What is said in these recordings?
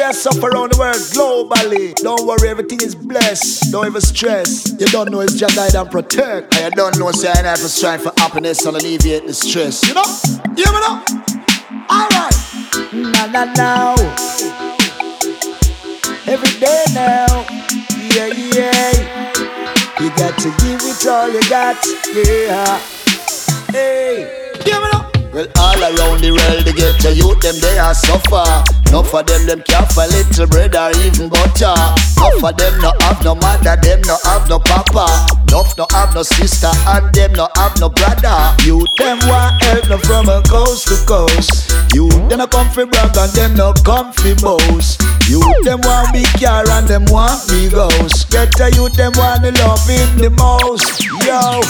are suffering around the world globally. Don't worry, everything is blessed. Don't ever stress. You don't know it's just guide and protect. And you don't know say I have to strive for happiness and alleviate the stress. You know? You hear me now? Alright. Now. Every day now. Yeah. You got to give it all you got. Yeah. Hey. Hear me now? Well, all around the world, they get to youth, them they are suffer. Enough of them can't find little bread or even butter. Enough of them no have no mother, them no have no papa. Enough no have no sister, and them no have no brother. Youth, them want help no from a coast to coast. Youth, them no come fi brag and them no come fi boast. Youth, them want big car and them want big house. Get to youth, them want the loving the most. Yo,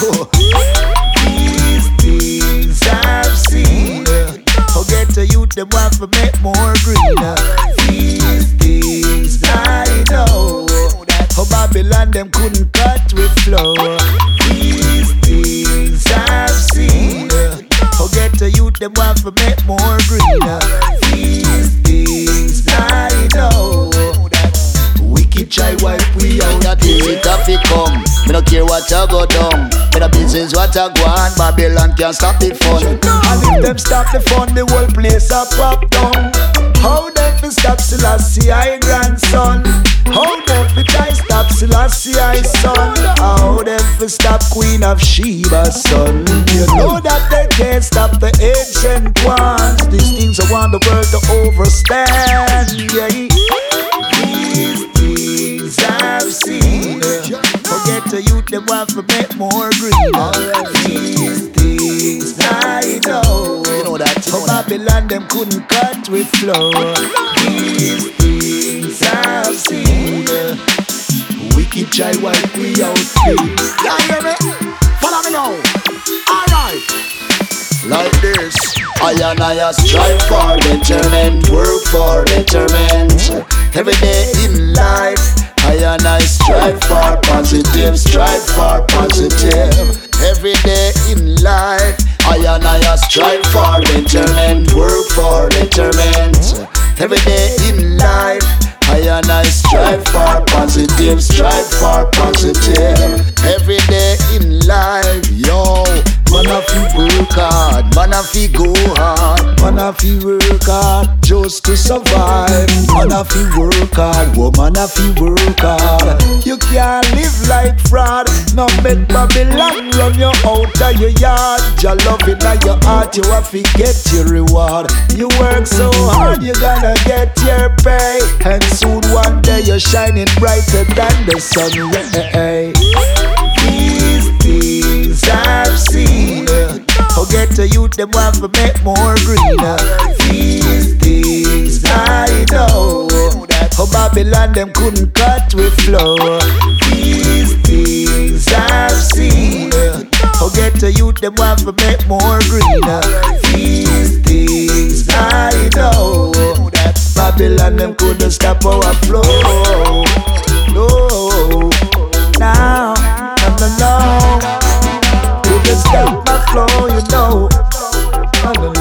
these things I've seen. Forget to youth, them want to make more greener. These things I know. How Babylon them couldn't cut with flow. These things I've seen. Forget to youth, them want to make more greener. These things I know. Wicked try wipe we out. That easy coffee come. Me no care what I go down. Me no business what I go on. Babylon can't stop the fun. And if them stop the fun, the whole place a pop down. How them fi stop Selassie I grandson? How them fi try stop Selassie I son? How them fi stop Queen of Sheba's son? You know that they can't stop the ancient ones. These things I want the world to overstand. Yeah. These things I've seen. Forget to youth, them want to make more greener. These things I know. You know that. How Babylon them couldn't cut with flow. These things I've seen. Wicked try wipe we out. You hear me? Follow me now. Alright. Like this, I strive for betterment, work for betterment. Every day in life, I strive for positive, strive for positive. Every day in life, I strive for betterment, work for betterment. Every day in life, I strive for positive, strive for positive. Every day in life, yo. Man a fi work hard, man a fi go hard. Man a fi work hard just to survive. Man a fi work hard, woman a fi work hard. You can't live like fraud. No make Babylon run you out of your yard. Your love in your heart, you have to get your reward. You work so hard, you gonna get your pay. And soon one day you're shining brighter than the sun ray. These things I've seen. Forget to youth, them want to make more greener. These things I know. How Babylon them couldn't cut with flow. These things I've seen. Forget to youth, them want to make more greener. These things I know. Babylon them couldn't stop our flow. No, now. No, you can stop my flow, you know.